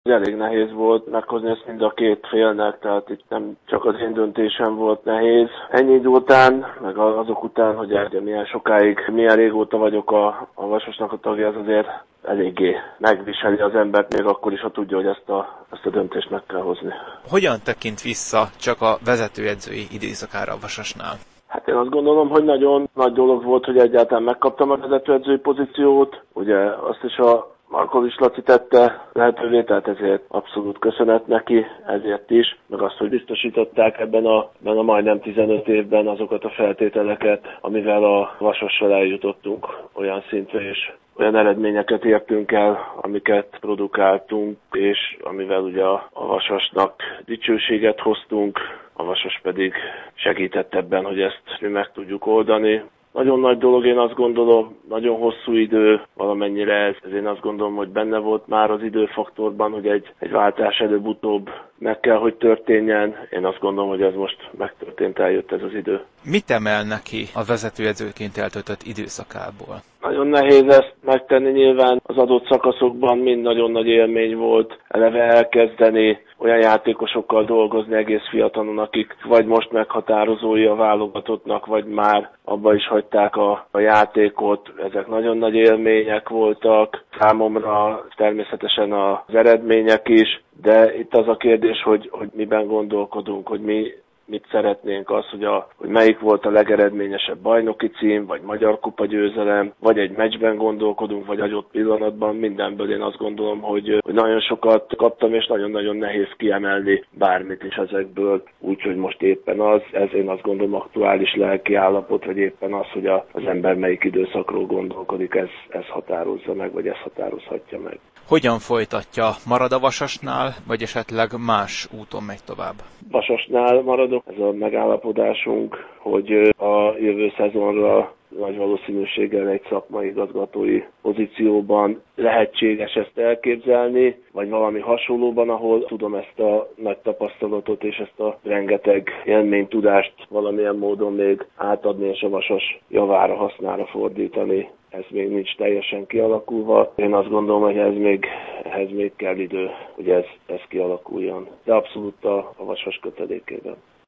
Elég nehéz volt meghozni ezt mind a két félnek, tehát itt nem csak az én döntésem volt nehéz. Ennyi idő után, meg azok után, hogy milyen sokáig, milyen régóta vagyok a Vasasnak a tagja, ez azért eléggé megviseli az embert, még akkor is, ha tudja, hogy ezt a döntést meg kell hozni. Hogyan tekint vissza csak a vezetőedzői időszakára a Vasasnál? Hát én azt gondolom, hogy nagyon nagy dolog volt, hogy egyáltalán megkaptam a vezetőedzői pozíciót. Ugye azt is a Markovics Laci tette lehetővé, tehát ezért abszolút köszönet neki, ezért is, meg azt, hogy biztosították ebben a majdnem 15 évben azokat a feltételeket, amivel a Vasassal eljutottunk olyan szintre, és olyan eredményeket értünk el, amiket produkáltunk, és amivel ugye a Vasasnak dicsőséget hoztunk, a Vasas pedig segített ebben, hogy ezt mi meg tudjuk oldani. Nagyon nagy dolog, én azt gondolom, nagyon hosszú idő, valamennyire ez én azt gondolom, hogy benne volt már az időfaktorban, hogy egy váltás előbb-utóbb meg kell, hogy történjen. Én azt gondolom, hogy ez most megtörtént, eljött ez az idő. Mit emel neki a vezetőedzőként eltöltött időszakából? Nagyon nehéz ezt megtenni, nyilván az adott szakaszokban mind nagyon nagy élmény volt eleve elkezdeni, olyan játékosokkal dolgozni egész fiatalon, akik vagy most meghatározói a válogatottnak, vagy már abba is hagyták a játékot. Ezek nagyon nagy élmények voltak. Számomra természetesen az eredmények is, de itt az a kérdés, hogy miben gondolkodunk, hogy mit szeretnénk, hogy melyik volt a legeredményesebb bajnoki cím, vagy magyar kupa győzelem, vagy egy meccsben gondolkodunk, vagy adott pillanatban. Mindenből én azt gondolom, hogy nagyon sokat kaptam, és nagyon-nagyon nehéz kiemelni bármit is ezekből. Úgyhogy most éppen ez én azt gondolom aktuális lelki állapot, vagy éppen az, hogy az ember melyik időszakról gondolkodik, ez határozza meg, vagy ez határozhatja meg. Hogyan folytatja? Marad a Vasasnál, vagy esetleg más úton megy tovább? Vasasnál maradok. Ez a megállapodásunk, hogy a jövő szezonra nagy valószínűséggel egy szakmai igazgatói pozícióban lehetséges ezt elképzelni, vagy valami hasonlóban, ahol tudom ezt a nagy tapasztalatot és ezt a rengeteg élménytudást valamilyen módon még átadni és a Vasas javára, hasznára fordítani. Ez még nincs teljesen kialakulva. Én azt gondolom, hogy ehhez még kell idő, hogy ez kialakuljon. De abszolút a Vasas kötelékében.